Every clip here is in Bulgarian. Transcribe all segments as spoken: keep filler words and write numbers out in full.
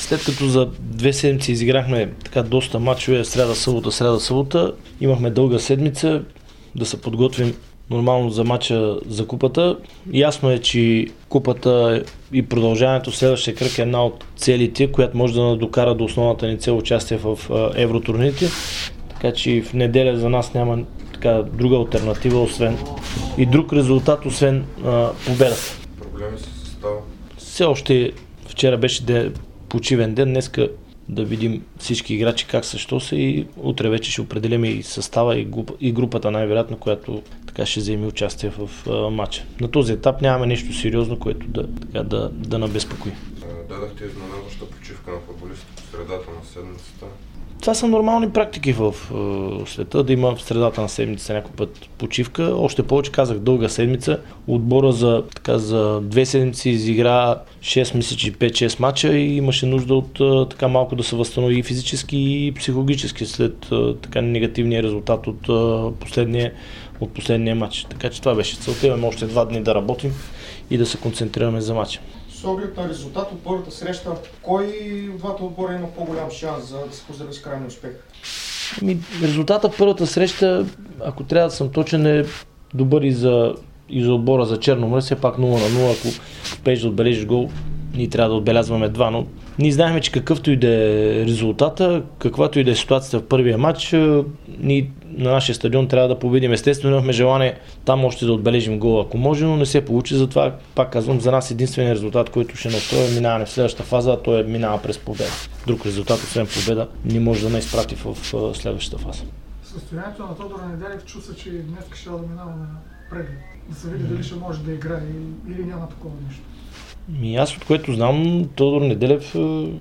след като за две седмици изиграхме така доста мачове, сряда-събота, сряда-събота, имахме дълга седмица да се подготвим нормално за мача за купата. Ясно е, че купата и продължаването в следващия кръг е една от целите, която може да докара до основната ни цел участие в евротурнирите. Така че в неделя за нас няма така друга алтернатива, освен и друг резултат, освен а, победата. Проблеми с състава? Все още вчера беше де, почивен ден, днеска да видим всички играчи как също са и утре вече ще определим и състава и, група, и групата най-вероятно, която така ще вземе участие в а, матча. На този етап нямаме нещо сериозно, което да, така, да, да набезпокои. Дадахте изненадваща почивка на футболистите по средата на седмицата. Това са нормални практики в е, света, да има в средата на седмица някой път почивка. Още повече казах дълга седмица. Отбора за, така, за две седмици изигра шест месечи, пет-шест мача и имаше нужда от е, така малко да се възстанови и физически и психологически след е, така негативния резултат от, е, последния, от последния матч. Така че това беше целта. Имаме още два дни да работим и да се концентрираме за матча. С оглед на резултат от първата среща, кой от двата отбора има по-голям шанс за да се поздрави с крайния успех? Ми, резултатът в първата среща, ако трябва да съм точен, е добър и за, и за отбора за Черно море, все пак нула на нула, ако успееш да отбележиш гол, ние трябва да отбелязваме два, но ние знаем, че какъвто и да е резултата, каквато и да е ситуацията в първия матч, ние на нашия стадион трябва да победим. Естествено имахме желание там още да отбележим гол, ако може, но не се получи, затова пак казвам, за нас единственият резултат, който ще настрои е минаване в следващата фаза, а той е минава през победа. Друг резултат, освен победа, не може да не изпрати в следващата фаза. Състоянието на Тодор Неделев чувства, че днес ще да минава на преглед. Да се види дали ще може да играе или няма такова нещо. Ми аз от което знам, Тодор Неделев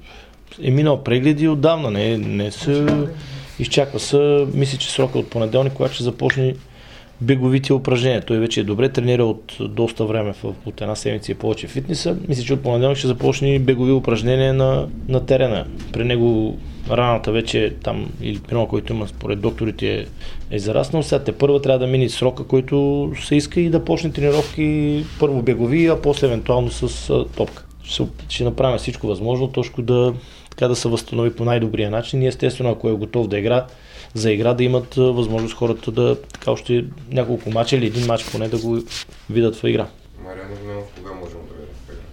е минал прегледи отдавна, не, не се изчаква се, мисля, че срока от понеделник, когато ще започне беговите упражнения. Той вече е добре тренира от доста време, в, от една седмица и повече в фитнеса. Мисля, че от понеделник ще започне бегови упражнения на, на терена. При него раната вече там, или примерно, който има според докторите е, е зараснал. Сега те първа трябва да мине срока, който се иска и да почне тренировки първо бегови, а после евентуално с а, топка. Ще, ще направим всичко възможно, точно да, така да се възстанови по най-добрия начин. И естествено, ако е готов да игра, за игра да имат а, възможност хората да така още няколко мача или един мач поне да го видят в игра. Мариан Огненов, кога можем да видим в игра?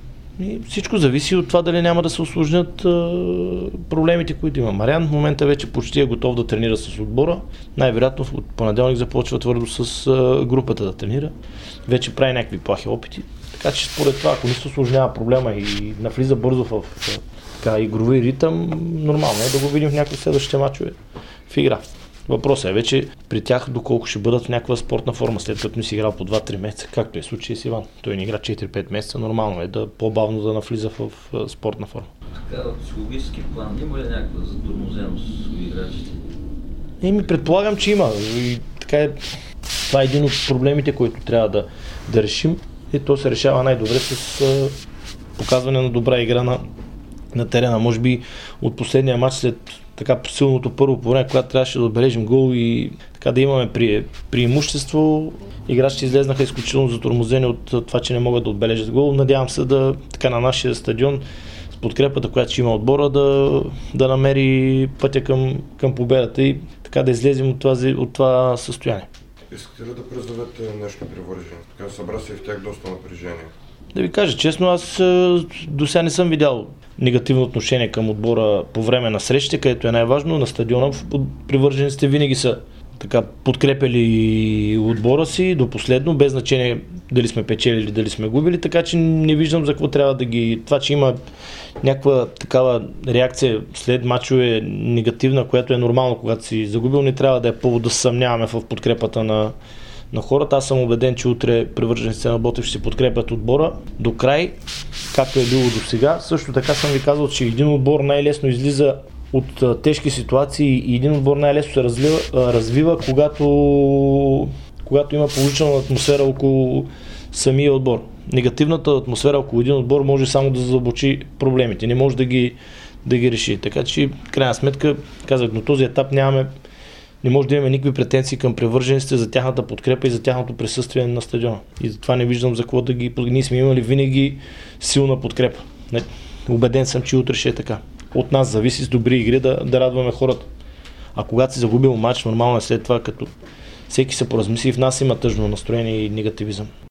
И всичко зависи от това дали няма да се усложнят а, проблемите, които има. Мариан в момента вече почти е готов да тренира с отбора. Най-вероятно от понеделник започва твърдо с а, групата да тренира. Вече прави някакви плахи опити. Така че според това, ако не се усложнява проблема и навлиза бързо в така, игрови ритъм, нормално е да го видим в някакви следващите мачове в игра. Въпросът е вече при тях доколко ще бъдат в някаква спортна форма, след като не си играл по два-три месеца, както е случай с Иван. Той не игра четири-пет месеца, нормално е да по-бавно да навлиза в, в спортна форма. Така, в психологически план има ли някаква затормозеност с играчите? Еми, предполагам, че има. И, така е, това е един от проблемите, които трябва да, да решим. И то се решава най-добре с а, показване на добра игра на, на терена. Може би от последния матч след така силното първо по време, когато трябваше да отбележим гол и така да имаме при, преимущество, играчите излезнаха изключително затормозени от това, че не могат да отбележат гол. Надявам се да така на нашия стадион с подкрепата, която ще има отбора, да, да намери пътя към, към победата и така да излезем от това, от това състояние. Искате ли да призовете нещо привържени? Така събра се и в тях доста напрежение. Да ви кажа честно, аз до сега не съм видял негативно отношение към отбора по време на срещите, където е най-важно. На стадиона привържениците винаги са така подкрепили отбора си до последно, без значение дали сме печели или дали сме губили, така че не виждам за какво трябва да ги... Това, че има някаква такава реакция след мачове негативна, която е нормално, когато си загубил, не трябва да е повод да се съмняваме в подкрепата на, на хората. Аз съм убеден, че утре привържениците на Ботев ще си подкрепят отбора до край, както е било до сега. Също така съм ви казал, че един отбор най-лесно излиза от а, тежки ситуации и един отбор най-лесно се развива, а, развива когато, когато има положителна атмосфера около самия отбор. Негативната атмосфера около един отбор може само да задълбочи проблемите, не може да ги, да ги реши. Така че, в крайна сметка, казах, на този етап нямаме, не може да имаме никакви претенции към привържениците за тяхната подкрепа и за тяхното присъствие на стадиона. И затова не виждам за какво да ги... Ние сме имали винаги силна подкрепа. убеден съм, че утре ще е така. От нас зависи с добри игри да, да радваме хората. А когато си загубил матч, нормално е след това, като всеки се поразмисли, в нас има тъжно настроение и негативизъм.